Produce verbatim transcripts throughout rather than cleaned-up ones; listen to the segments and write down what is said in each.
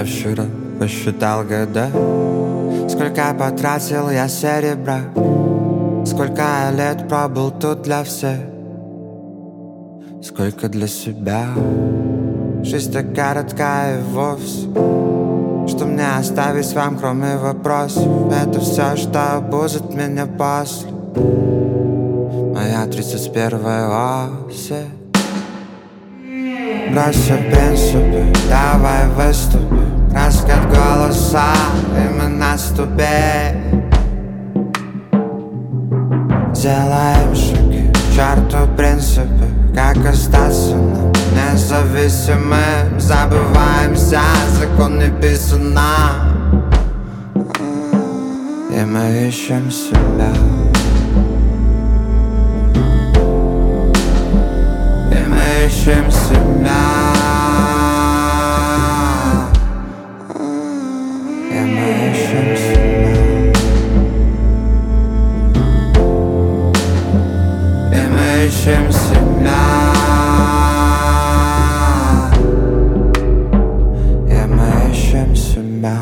Я вчера посчитал года, сколько потратил я серебра, сколько я лет пробыл тут для всех, сколько для себя. Жизнь так коротка и вовсе, что мне оставить вам, кроме вопросов? Это все, что будет меня после. Моя тридцать первая осень. Брось все принципы, давай выступим. Раскат голоса, и мы наступим. Делаем шаги к черту принципы. Как остаться нам независимым? Забываемся, закон не писана, и мы ищем себя. И мы ищем себя. И мы ищем себя. И мы ищем себя. И мы ищем себя.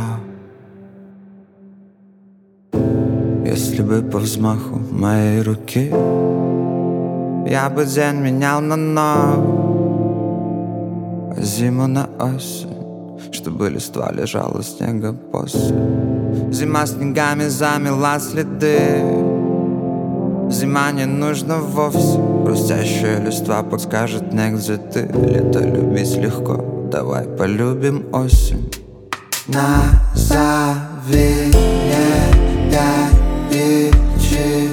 Если бы по взмаху моей руки я бы день менял на новый, а зиму на осень, чтобы листва лежала снега после. Зима снегами замела следы. Зима не нужна вовсе, хрустящая листва подскажет мне, где ты. Лето любить легко, давай полюбим осень. Назови мне горячий,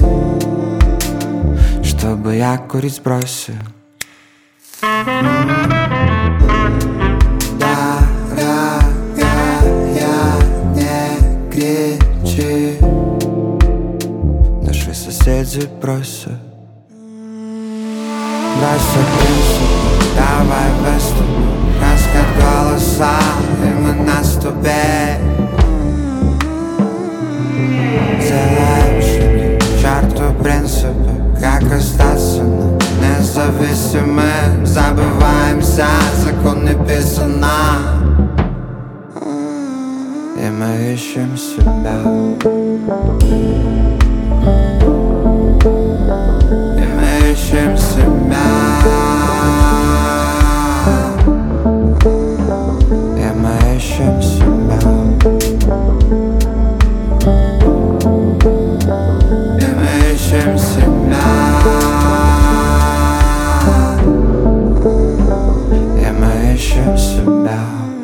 чтобы я курить бросил. Дорогая, не кричи, наши соседи просят. Бросай принципы, давай выступим. Раскат голоса, и мы наступим. Делаем шаги к черту принципы. Как остаться нам независимым? Забываемся, закон не писана, и мы ищем себя. И мы ищем себя. И мы ищем себя. И мы ищем себя. И мы ищем себя.